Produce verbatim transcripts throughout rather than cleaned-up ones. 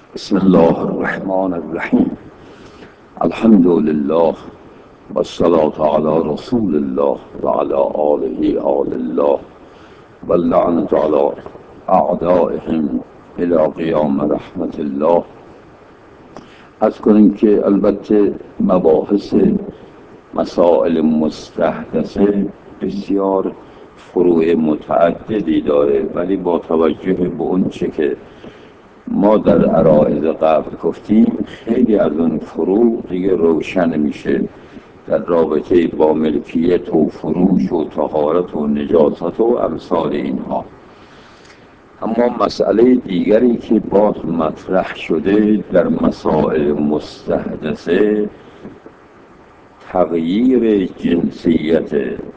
بسم الله الرحمن الرحیم. الحمد لله و الصلاة علی رسول الله و علی آله آل الله و اللعنة علی اعدائهم الی قیام رحمت الله. از کنیم که البته مباحث مسائل مستحدثه بسیار فروع متعددی داره، ولی با توجه به اون چه که ما در عرایض قبل گفتیم خیلی از اون فروع دیگه روشن میشه در رابطه با ملکیت و فروش و طهارت و نجاست و امثال اینها. اما مسئله دیگری که باز مطرح شده در مسائل مستحدثه تغییر جنسیت.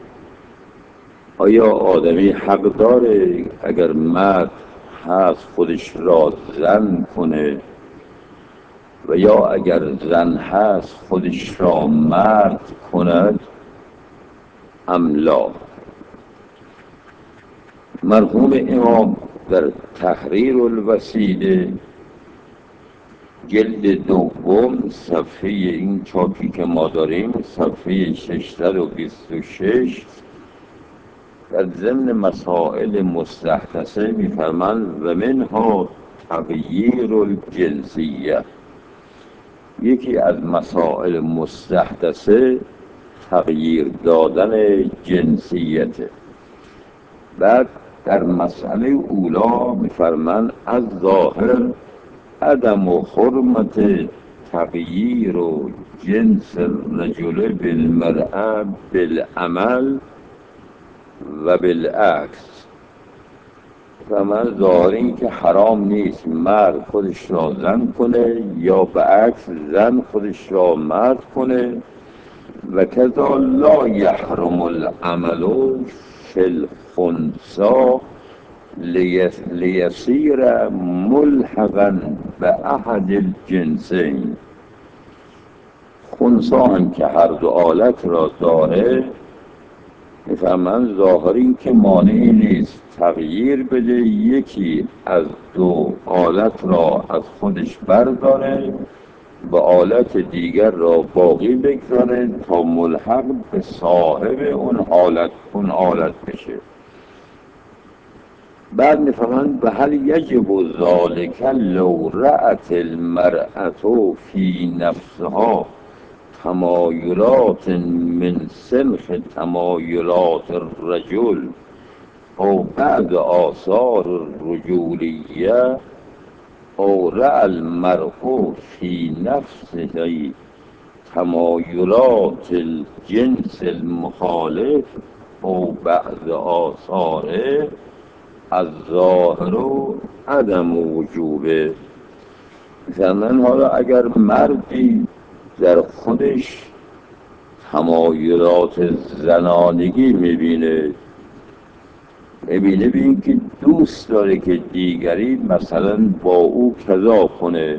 آیا آدمی حق داره اگر مرد هست خودش را زن کنه و یا اگر زن هست خودش را مرد کند ام لا؟ مرحوم امام در تحریر الوسیله جلد دوم صفحه این چاپی که ما داریم صفحه ششصد و بیست و شش در ضمن مسائل مستحدثه می‌فرماند و منها تغییر الجنسیه. یکی از مسائل مستحدثه تغییر دادن جنسیت. بعد در مسئله اولا می‌فرماند از ظاهر عدم و حرمت تغییر و جنس الرجل بالمرأة بالعمل و بالعکس. و من ظاهری که حرام نیست مرد خودش را زن کنه یا به عکس زن خودش را مرد کنه، و کذا لا یحرم العمل فی الخنثی لیصیر ملحقا به احد الجنسین. خنثی هم که هر دو آلت را داره میفهمن ظاهر این که مانعی نیست تغییر بده، یکی از دو آلت را از خودش برداره و آلت دیگر را باقی بگذاره تا ملحق به صاحب اون آلت اون آلت بشه. بعد میفهمن به هل یجب ذلک لو رأت المرأة فی نفسها تمایلات من سنخ تمایلات الرجل او بعد آثار الرجولیه او رأى المرء فی نفسه تمایلات الجنس المخالف او بعد آثاره الظاهر عدم وجوبه. مثلا حالا اگر مردی در خودش تمایلات زنانگی میبینه میبینه ببین که دوست داره که دیگری مثلا با او کذا کنه،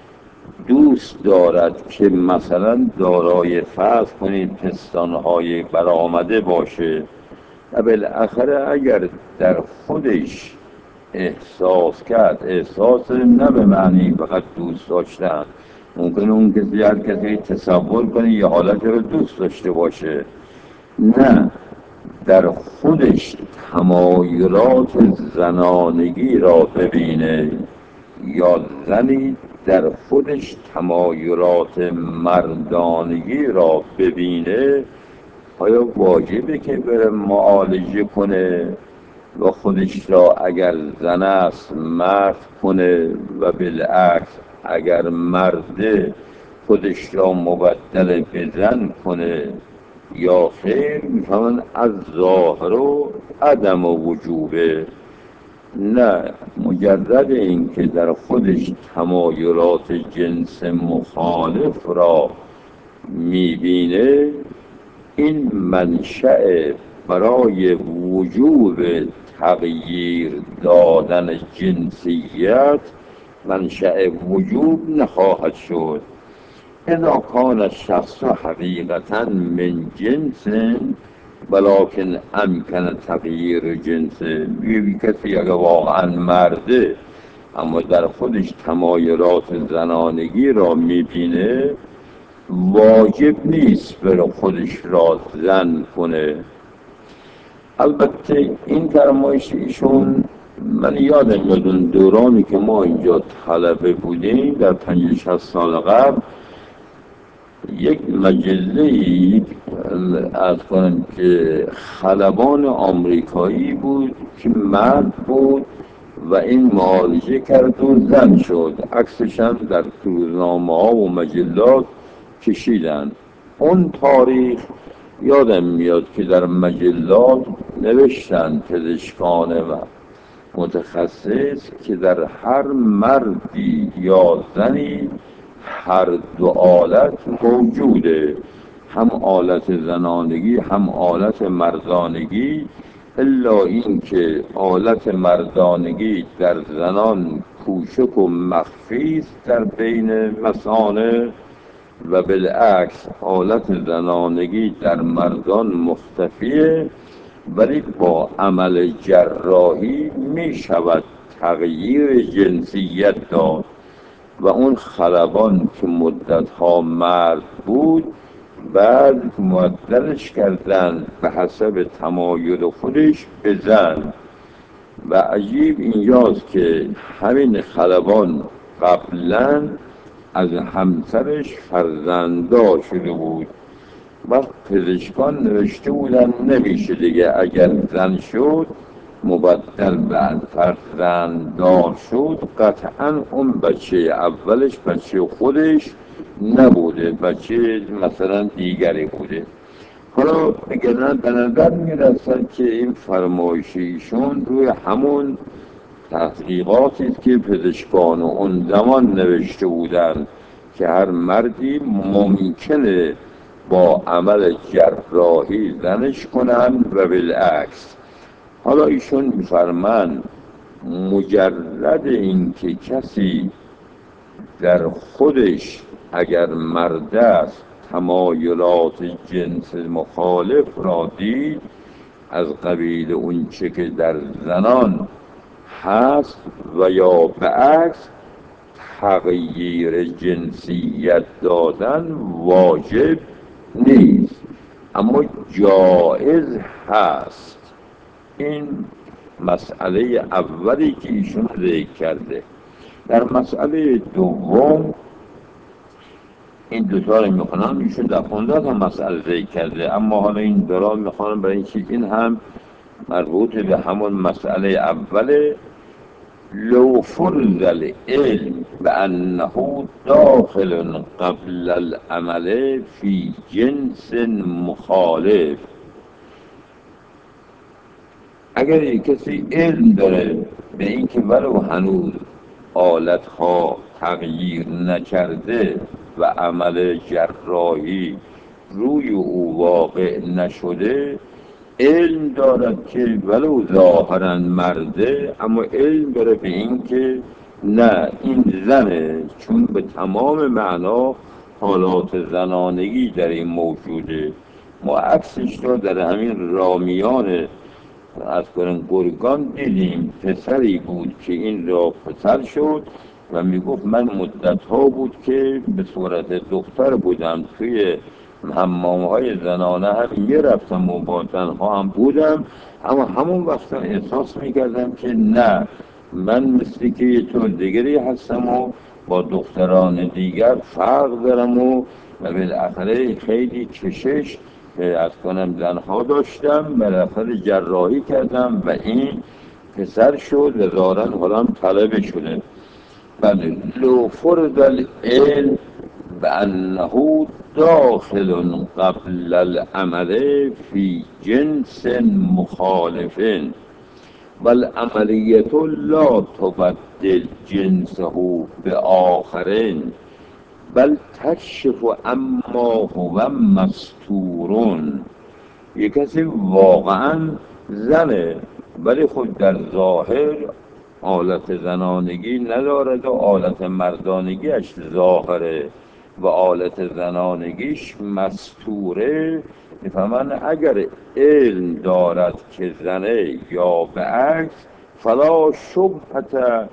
دوست دارد که مثلا دارای فرض کنید پستانهای برآمده باشه و بالاخره اگر در خودش احساس کرد، احساس نه به معنی فقط دوست داشتن، ممکنه اون کسی هر کسی تصور کنه یه حالت رو دوست داشته باشه، نه در خودش تمایلات زنانگی را ببینه یا زنی در خودش تمایلات مردانگی را ببینه، آیا واجبه که بره معالجه کنه و خودش را اگر زن است مرد کنه و بالعکس اگر مرده خودش را مبدل به زن کنه یا خیر؟ میفهمن از ظاهر و عدم وجوبه. نه، مجرد این که در خودش تمایلات جنس مخالف را میبینه این منشأ برای وجوب تغییر دادن جنسیت منشأ وجوب نخواهد شد. اذا کان الشخص حقیقتا من جنس ولکن امکن تغییر جنسه. یه کسی اگه واقعا مرده اما در خودش تمایلات زنانگی را میبینه، واجب نیست بره خودش را زن کنه. البته این فرمایش ایشون، من یادم میاد اون دورانی که ما اینجا طلبه بودیم در پنج شصت سال قبل، یک مجله از کنم که خلبان آمریکایی بود که مرد بود و این معالجه کرد و زن شد، عکسش هم در روزنامه ها و مجلات کشیدن. اون تاریخ یادم میاد که در مجلات نوشتن پزشکان و متخصص که در هر مردی یا زنی هر دو آلت موجوده، هم آلت زنانگی هم آلت مردانگی، الا این که آلت مردانگی در زنان کوچک و مخفی است در بین مثانه، و بالعکس حالت زنانگی در مردان مختفیه، ولی با عمل جراحی می شود تغییر جنسیت داد. و اون خلبان که مدتها مرد بود، بعد معدلش کردن به حسب تمایل خودش به زن. و عجیب اینجاست که همین خلبان قبلا از همسرش فرزنددار شده بود. وقت پزشکان نوشته بودن نمیشه دیگه، اگر زن شد مبدل بعد فرزنددار شد، قطعا اون بچه اولش بچه خودش نبوده، بچه مثلا دیگری بوده. حالا بگرنن به نظر میرسد که این فرمایش ایشون روی همون تحقیقاتی است که پزشکان اون زمان نوشته بودند که هر مردی ممکنه با عمل جراحی زنش کنند و بالعکس. حالا ایشون میفرمند مجرد این که کسی در خودش اگر مرد است تمایلات جنس مخالف را دید، از قبیل اون چه که در زنان هست و یا به عکس، تغییر جنسیت دادن واجب نیست اما جایز هست. این مسئله اولی که ایشون ذکر کرده. در مسئله دوم این دوتا رو میخونم، ایشون در پانزده تا مسئله ذکر کرده، اما حالا این دوتا رو میخونم برای اینکه این هم مربوط به همون مسئله اوله. لو فرض العلم بأنه داخل قبل العمل فی جنس مخالف، اگر یک کسی علم داره به اینکه ولو هنوز آلتها تغییر نکرده و عمل جراحی روی او واقع نشده، علم دارد که ولو ظاهرا مرده، اما علم داره به این که نه این زنه، چون به تمام معنا حالات زنانگی در این موجوده. ما عکسش رو در همین رامیان از کنن گرگان دیدیم، پسری بود که این را پسر شد و میگفت من مدت ها بود که به صورت دختر بودم، توی حمام های زنانه هم میرفتم و با زنها هم بودم، اما همون وقتا احساس میکردم که نه، من مثل که یه طور دیگری هستم و با دختران دیگر فرق دارم و و بالاخره خیلی کشش از کنم زنها داشتم، بالاخره جراحی کردم و این پسر شد و ظاهراً حالا طلبه شده. بله، لو فرض العلم بأنه داخل قبل العمل في جنس مخالف والعملیة لا تبدل جنسه بآخر بل تکشف اما هو مستورون. یک کسی واقعا زنه ولی خود در ظاهر آلت زنانگی ندارد و آلت مردانگیش ظاهره و آلت زنانگیش مستوره. میفهمن اگر علم دارد که زنه یا به عکس، فلا شبهت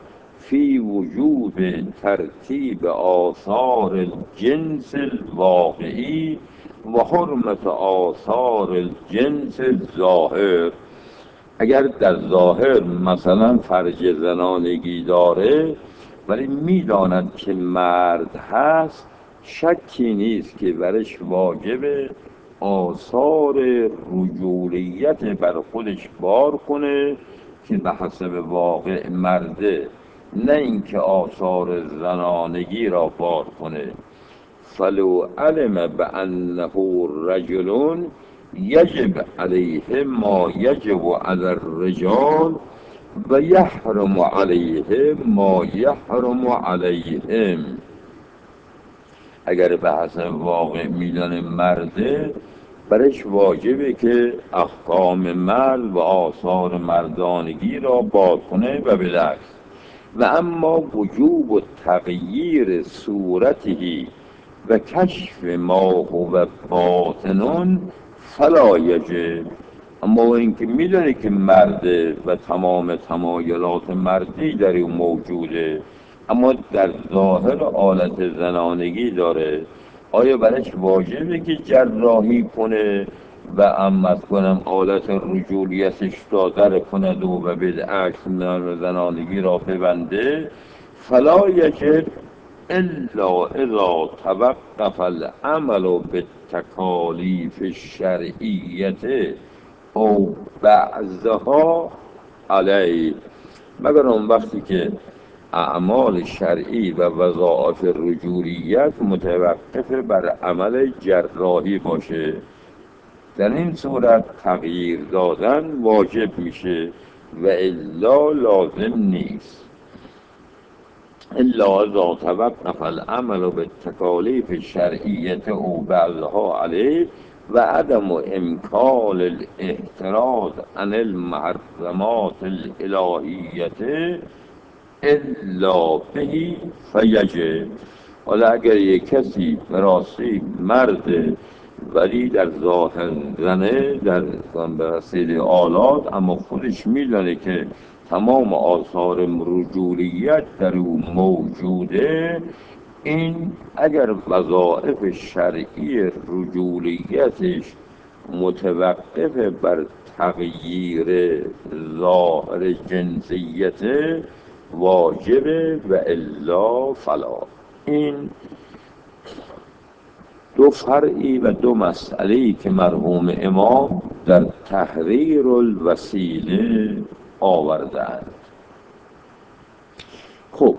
فی وجوب ترتیب آثار الجنس الواقعی و حرمت آثار الجنس الظاهر. اگر در ظاهر مثلا فرج زنانگی داره ولی میداند که مرد هست، شکی نیست که برش واجب آثار رجولیت بر خودش بار کنه که به حسب واقع مرده، نه اینکه آثار زنانگی را بار کنه. فلو علم بأنه رجل یجب علیه ما یجب علی الرجال و یحرم علیه ما یحرم علیهم. اگر به حسب واقع میدان مرده، برش واجبه که احکام مرد و آثار مردانگی را بار کنه و بالعکس. و اما وجوب و تغییر صورتی و کشف ما هو باطن فلا یجب. اما اینکه میدونه که مرده و تمام تمایلات مردی در او موجوده، اما در ظاهر آلت زنانگی داره، آیا برش واجبه که جراحی کنه و اما کنم آلت رجولیتش را در کند و بالعکس زنانگی را ببنده؟ فلا یجب الا اذا توقف العمل بالتکالیف الشرعیه او بعضها علیه. مگر اون وقتی که اعمال شرعی و وظائف رجولیت متوقف بر عمل جراحی باشه، در این صورت تغییر دادن واجب میشه و الا لازم نیست. الا اذا توقف العمل بالتکالیف الشرعیه او بعضها علیه و عدم امکان الاحتراز عن المحرمات الالهیه الا به فیجب. حالا اگر یک کسی به راستی مرد ولی در ظاهر زنه در وسیله آلات، اما خودش میدانه که تمام آثار رجولیت در او موجوده، این اگر وظائف شرعی رجولیتش متوقف بر تغییر ظاهر جنسیت واجبه و الا فلا. این دو فرعی و دو مسئله‌ای که مرحوم امام در تحریر الوسیله آوردند. خب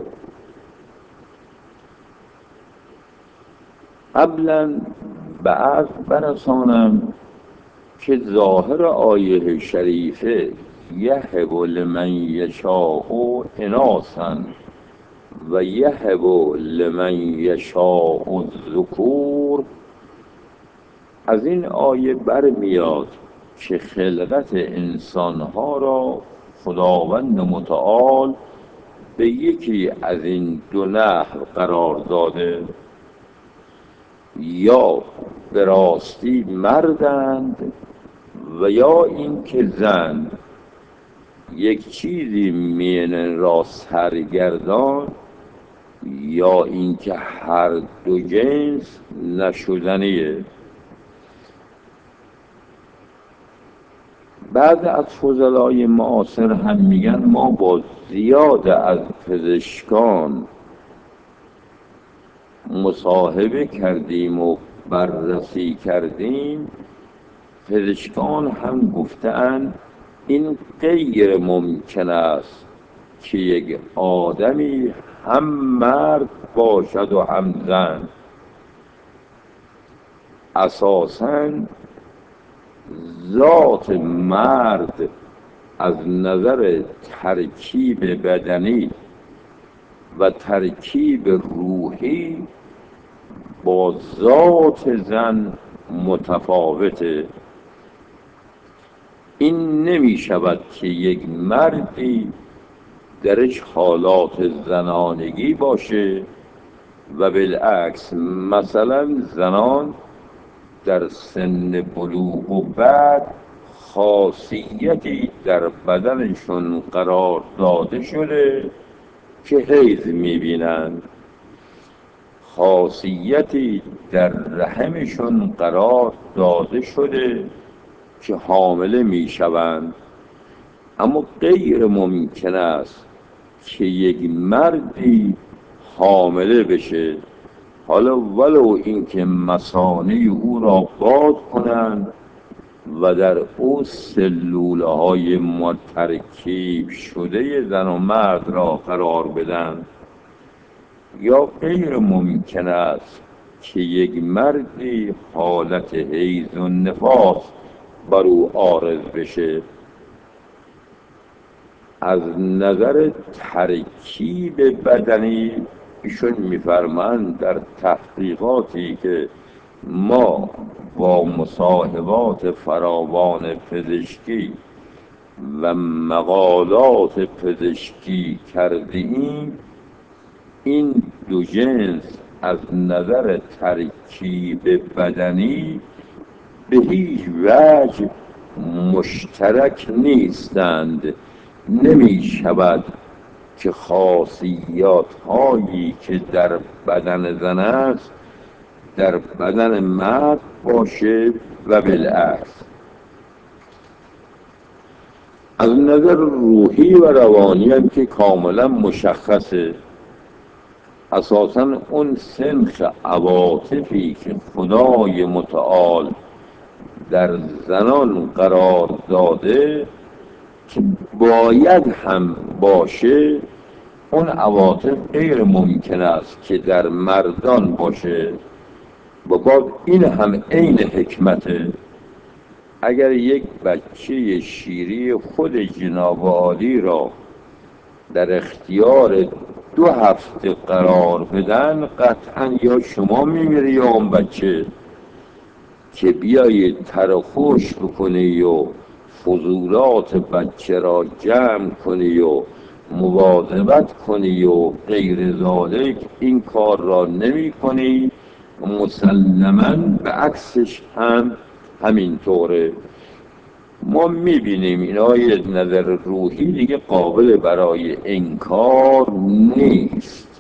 قبلا به عرض برسانم که ظاهر آیه شریفه یهب لمن یشاء اناثا و یهب لمن یشاء الذکور، از این آیه برمیاد که خلقت انسانها را خداوند متعال به یکی از این دو نحو قرار داده، یا به راستی مردند و یا اینکه زن، یک چیزی میان را سرگردان، یا اینکه هر دو جنس نشدنیه. بعض از فضلای معاصر هم میگن ما با زیاد از پزشکان مصاحبه کردیم و بررسی کردیم، پزشکان هم گفتند این غیر ممکن است که یک آدمی هم مرد باشد و هم زن. اساساً ذات مرد از نظر ترکیب بدنی و ترکیب روحی با ذات زن متفاوته. این نمی شود که یک مردی درش حالات زنانگی باشه و بالعکس مثلا زنان در سن بلوغ و بعد خاصیتی در بدنشون قرار داده شده که حیض میبینند، خاصیتی در رحمشون قرار داده شده که حامله میشوند، اما غیر ممکن است که یک مردی حامله بشه، حالا ولو اینکه مثانه او را باز کنند و در او سلوله های مترکیب شده زن و مرد را قرار بدن، یا غیر ممکن است که یک مردی حالت حیض و نفاس بر او عارض بشه. از نظر ترکیب بدنی ایشون میفرمایند در تحقیقاتی که ما با مصاحبات فراوان پزشکی و مقالات پزشکی کردیم، این دو جنس از نظر ترکیب بدنی به هیچ وجه مشترک نیستند. نمی شود که خاصیات هایی که در بدن زن است در بدن مرد باشه و بالعکس. از نظر روحی و روانی هم که کاملا مشخصه، اساساً اون سنخ عواطفی که خدای متعال در زنان قرار داده که باید هم باشه، اون عواطف غیر ممکن است که در مردان باشه. با باب این هم عین حکمته. اگر یک بچه شیری خود جناب عالی را در اختیار دو هفته قرار بدن، قطعا یا شما میمیری یا اون بچه، که بیایی تر و خوش بکنی و فضولات بچه را جمع کنی و مواظبت کنی و غیر ذالک، این کار را نمی کنی. مسلماً به عکسش هم همینطوره. ما میبینیم اینای نظر روحی دیگه قابل برای انکار نیست،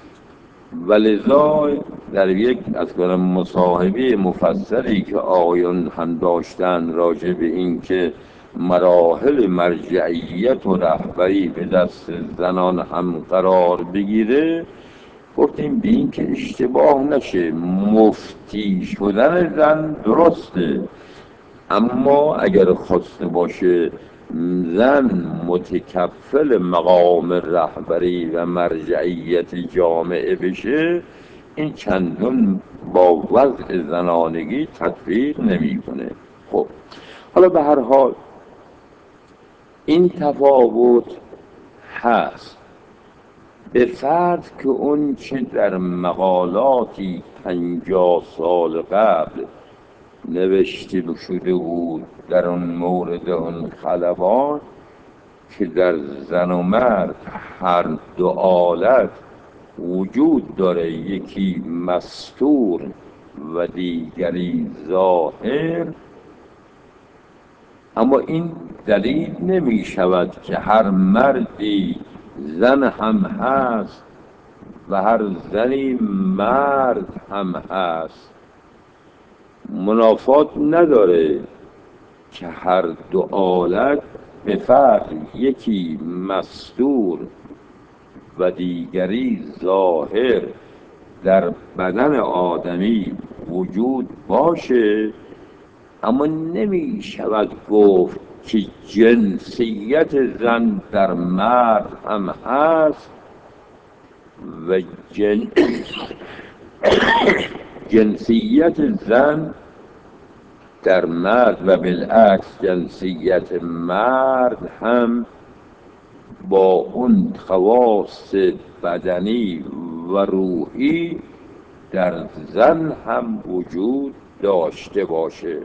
ولذا در یک از کنم مصاحبه مفصلی که آقایان هم داشتن راجع به این که مراحل مرجعیت و رهبری به دست زنان هم قرار بگیره، گفتیم به این که اشتباه نشه، مفتی شدن زن درسته، اما اگر خواسته باشه زن متکفل مقام رهبری و مرجعیت جامعه بشه، این چندان با وضع زنانگی تطبیق نمیکنه. خب حالا به هر حال این تفاوت هست، به فرض که اون چه در مقالاتی پنجاه سال قبل نوشته شده بود در اون مورد اون خلبان، که در زن و مرد هر دو حالت وجود داره، یکی مستور و دیگری ظاهر، اما این دلیل نمی شود که هر مردی زن هم هست و هر زنی مرد هم هست. منافات نداره که هر دو حالت به فرق یکی مستور و دیگری ظاهر در بدن آدمی وجود باشه، اما نمی شود گفت که جنسیت زن در مرد هم هست و جن... جنسیت زن در مرد و بالعکس جنسیت مرد هم با اون خواص بدنی و روحی در زن هم وجود داشته باشه.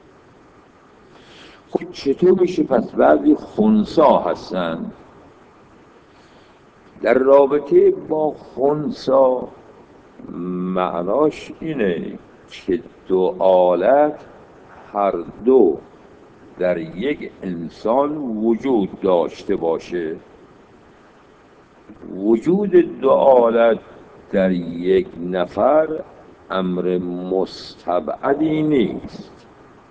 خب چطور میشه پس بعضی خنثی هستن؟ در رابطه با خنثی معناش اینه که دو حالت هر دو در یک انسان وجود داشته باشه. وجود دو آلت در یک نفر امر مستبعدی نیست.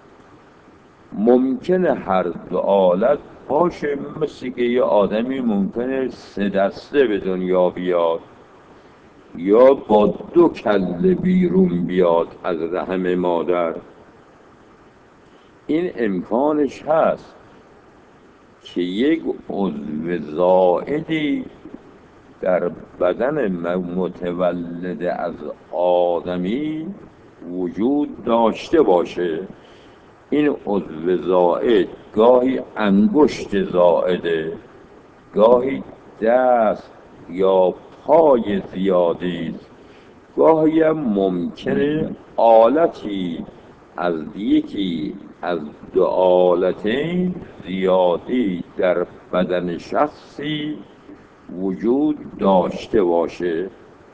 ممکنه هر دو آلت باشه، مثل که یه آدمی ممکنه سه دسته به دنیا بیاد یا با دو کله بیرون بیاد از رحم مادر. این امکانش هست که یک عضو زائدی در بدن متولد از آدمی وجود داشته باشه. این عضو زائد گاهی انگشت زائده، گاهی دست یا پای زیادی، گاهی هم ممکنه آلتی از یکی از دو آلتین زیادی در بدن شخصی وجود داشته باشه.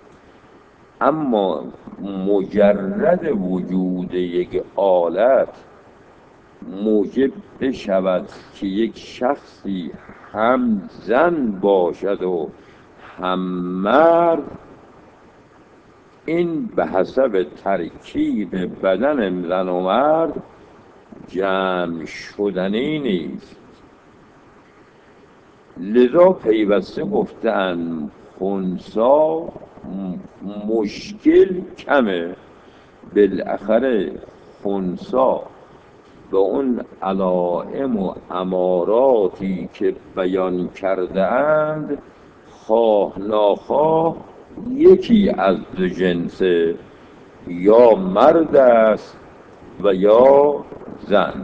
اما مجرد وجود یک آلت موجب بشود که یک شخصی هم زن باشد و هم مرد، این به حسب ترکیب بدن زن و مرد جمع شدنی نیست. لذا پیوسته گفتن خنثی مشکل کمه، بالاخره خنثی به اون علائم و اماراتی که بیان کرده اند خواه ناخواه یکی از دو جنسه، یا مرد است و یا زن.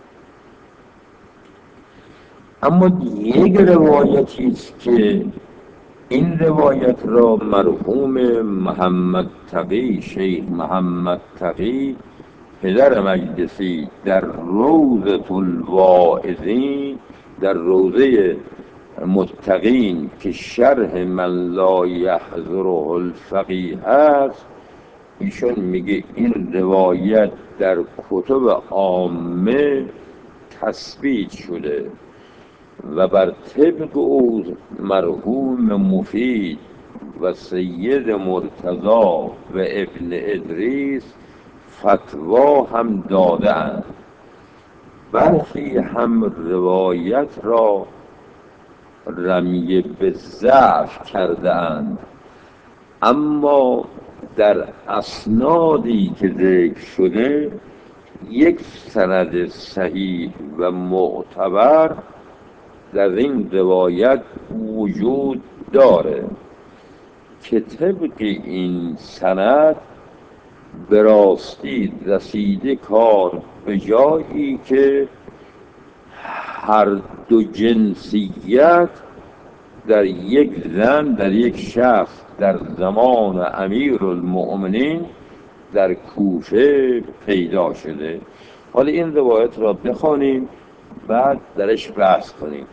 اما یک روایتی است که این روایت را مرحوم محمد تقی، شیخ محمد تقی پدر مجلسی در روضة الواعظین، در روضه متقین که شرح من لا یحضره الفقیه هست، ایشون میگه این روایت در کتب عامه تثبیت شده و بر طبق او مرحوم مفید و سید مرتضی و ابن ادریس فتوا هم دادند. برخی هم روایت را رمی به ضعف کرده اند، اما در اسنادی که ذکر شده یک سند صحیح و معتبر در این روایت وجود داره که طبق این سند به راستی رسیده کار به جایی که هر دو جنسیت در یک زن، در یک شخص در زمان امیرالمؤمنین در کوفه پیدا شده. حالا این روایت را بخوانیم بعد درش بحث کنیم.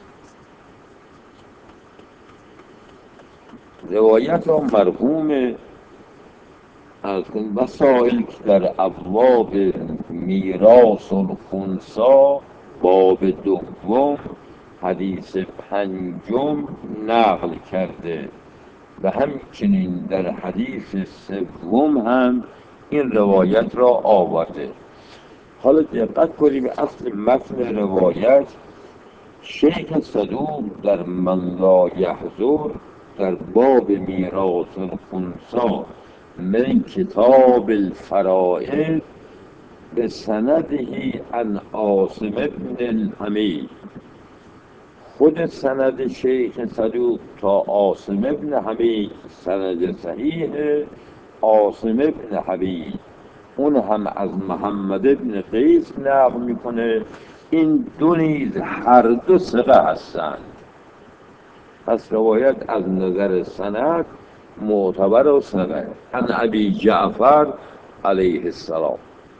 روایت را مرحوم از مسائل که در ابواب میراث الخنثی باب دوم حدیث پنجم نقل کرده و همچنین در حدیث سوم هم این روایت را آورده. حالا دقت کنیم اصل متن روایت. شیخ صدوق در من لا یحضر در باب میراث الخنثی من کتاب الفرائض به سندهی عن عاصم بن الحمید، خود سند شیخ صدوق تا عاصم بن حمید سند صحیح عاصم بن حمید، اون هم از محمد بن قیس نقل میکنه. این دو نیز هر دو ثقه هستند، پس روایت از نظر سند معتبر و ثقه. عن ابی جعفر علیه السلام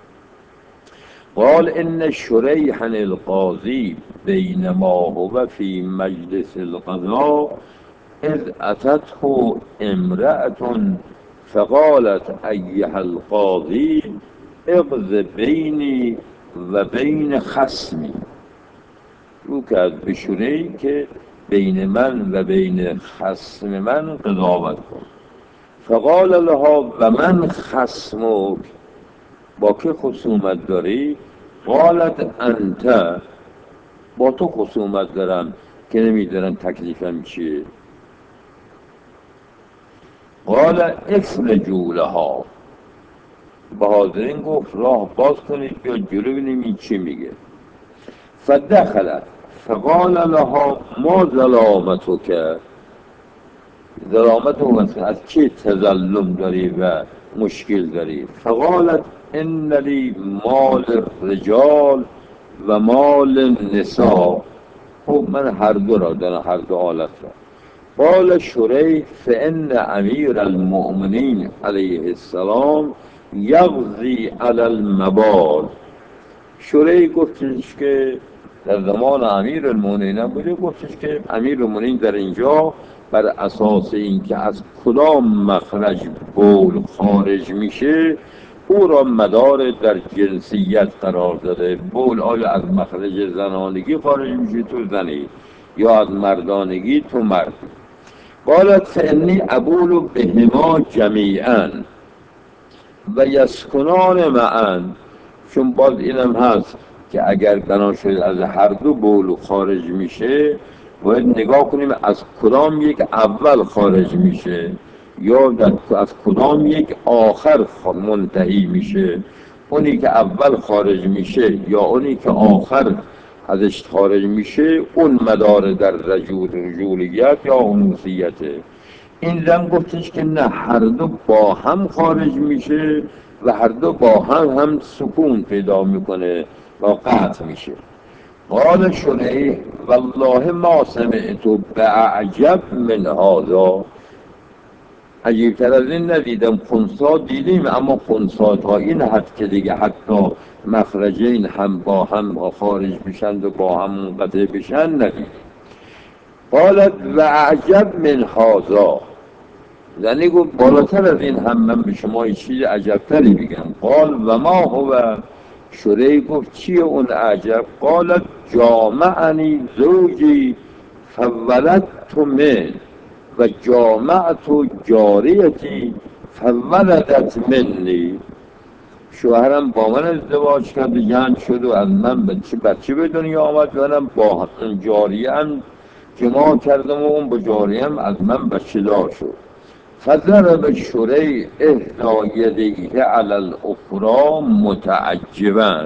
قال ان شریحا القاضی بینما هو فی مجلس القضاء اذ اتته امرأة فقالت ایها القاضی اقض بینی و بین خصمی. او کرد به شریح که بین من و بین خصم من قضاوت کن. فقال لها و من خصمک، با که خصومت داری؟ قالت انت، با تو خصومت دارم که نمیدونم تکلیفم چیه. قال افلجوا لها، به حاضرین گفت راه باز کنید بیا جلو ببینیم این چی میگه. فدخلت فقال لها ما ظلامتک، ظلامت و از چی تظلم داری و مشکل داری؟ فقالت ان لی مال رجال و مال نساء، خب من هر دو را دارم، هر دو حالت را. قال شریح فان امیر المؤمنین علیه السلام یغزی علی المبال. شریح گفتش که در زمان امیر المؤمنین بوده، گفتش که امیر المؤمنین در اینجا بر اساس اینکه از کدام مخرج بول خارج میشه او را مدار در جنسیت قرار داده. بول آیا از مخرج زنانگی خارج میشه تو زنی یا از مردانگی تو مرد. قالت فانی ابول بهما جمیعا و یسکنان معا، چون باز اینم هست که اگر بنا شد از هر دو بول خارج میشه باید نگاه کنیم از کدام یک اول خارج میشه یا از کدام یک آخر منتهی میشه. اونی که اول خارج میشه یا اونی که آخر ازش خارج میشه اون مدار در رجول رجولیت یا انوثیته. این زن گفتش که نه، هر دو با هم خارج میشه و هر دو با هم هم سکون پیدا میکنه و قطع میشه. قال شریح والله ما سمعت باعجب من هذا، عجیبتر از این ندیدم. خنثی دیدیم اما خنثی تا این حد که دیگه حتی مخرجین هم با هم خارج بشن و با هم منقطع بشن ندیدیم. قالت و اعجب من هذا، یعنی گفت بالاتر از این هم من به شما یه چیز عجبتری بگم. قال و ما هو، شریح گفت چیه اون عجب؟ قالت جامعنی زوجی فولدت من و جامعت جاریتی فولدت منی، شوهرم با من ازدواج کرد و جمع شد و از من بچه بچه به دنیا آمد و منم با جاریه هم جماع کردم و اون با جاریه هم از من بچه دار شد. فضرب شریح احدی یدیه علی الاخری متعجبا،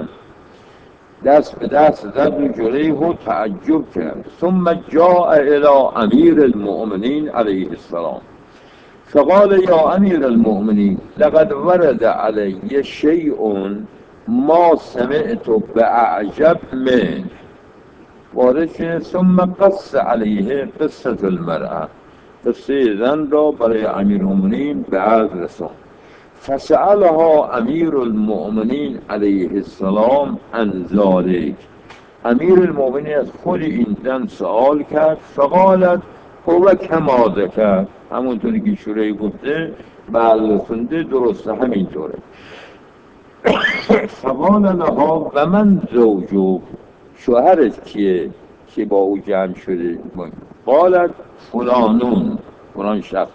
دست به دست زد و جلیه و تعجب کرد. ثم جاء الى امیر المؤمنین علیه السلام فقال یا امیر المؤمنین لقد ورد علی شیء ما سمعت باعجب من، وارد شد. ثم قص علیه قصة المرأة، قصه زن را برای امیر المؤمنین به عرض رساند. فسألها امیر المؤمنین علیه السلام عن ذلك، امیر المؤمنین از خود این زن سوال کرد. فقالت هو کما ذکر، همونطوری که شریح گفته بله خونده درسته همینطوره. فقال لها و من زوجو، شوهرت کیه که با او جمع شده؟ قالت فلانون، فلان شخص.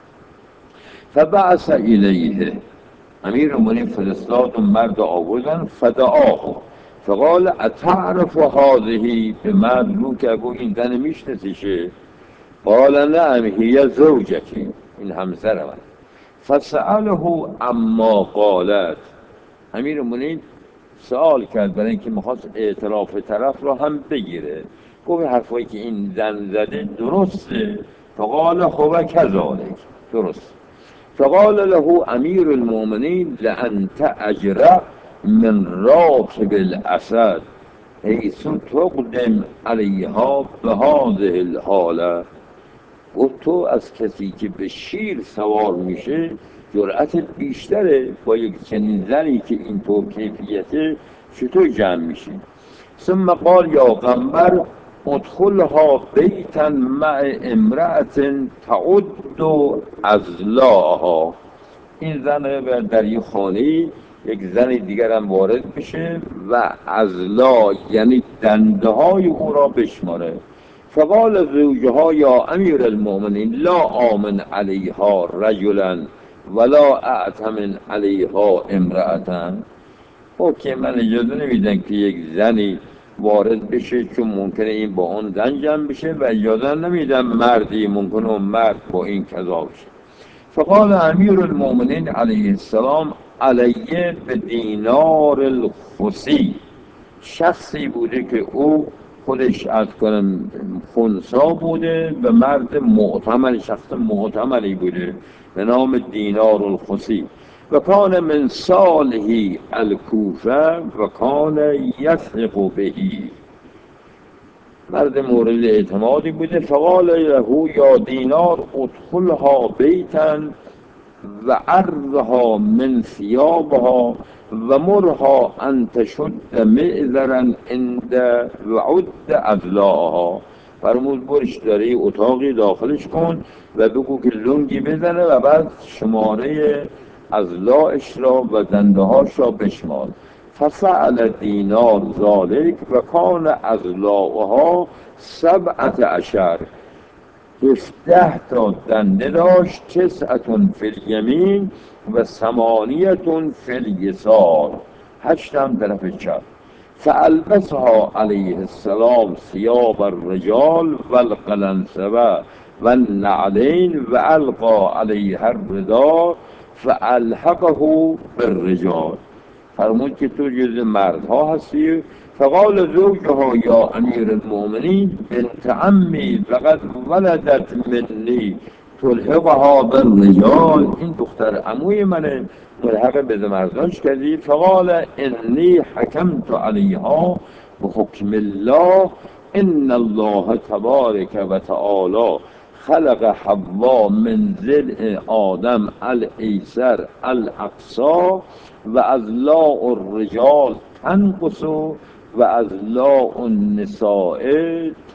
فبعث الیه، امیر المؤمنین فرستاد و مرد آوردن. فدعاه فقال اتعرف هذه، به مرد رو که گفت این زن میشناسیشه؟ قال نعم هی زوجتی، این همسر من. فسأله اما قالت، امیر المؤمنین سوال کرد برای اینکه میخواست اعتراف طرف را هم بگیره. گفت حرفایی که این زن زده درسته؟ فقال هو کذالک، درست. فقال له امیر المؤمنین لانت اجرأ من راکب الاسد حیث تقدم علیها بهذه الحاله، و تو از کسی که به شیر سوار میشه جرأت بیشتره، با یک چنین زنی که اینطور کیفیته چطور جمع میشی؟ ثم قال یا غنبر ادخلها بیتا مع امرأة تعد ازلاها، این زن در این خانه یک زن دیگر هم وارد بشه و ازلا یعنی دنده های او را بشماره. فقال زوجها یا امیر المؤمنین لا آمن علیها رجلا ولا اعتمن علیها امرأة. خب که من اجازه نمیدن که یک زنی وارد بشه، چون ممکنه این با اون زن جمع بشه، و اجازه نمیدن مردی ممکنه اون مرد با این کذا بشه. فقال امیر المؤمنین علیه السلام علیه به دینار الخسی. شخصی بوده که او خودش از کنم خونسا بوده و مرد معتمر، شخص معتمری بوده به نام دینار الخسی. و کان من صالحی الکوفه و کان یثق بهی. مرد مورد اعتمادی بوده. فقال له یا دینار ادخلها بیتا و عرضها من ثیابها و مرها ان تشد معذرا عند وعد اضلاعها. فرمود برش داره اتاقی داخلش کن و بگو که لنگی بزنه و بعد شماره اضلاعش را و دنده هاش را بشمار. ففعل دینار ذالک و کان اضلاعها سبعت عشر. هفده تا دنده داشت. تسعتون فی الیمین و ثمانیتون فی الیسار. هشت هم طرف چپ. فالبسها علیه السلام ثیاب الرجال و القلنسوه و النعلین و القا علیه الرداء فالحقه بالرجال. فرمود که تو جز مردها هستی. فقال زوجها یا امیر المؤمنین بنت عمی وقد ولدت منی تلحقها بالرجال. این دختر عموی منه، ملحق به مرداش کردی. فقال انی حکمت علیها بحکم الله ان الله تبارک و تعالی خلق حوا من ضلع آدم الایسر الاقصی و اضلاع الرجال تنقص و اضلاع النساء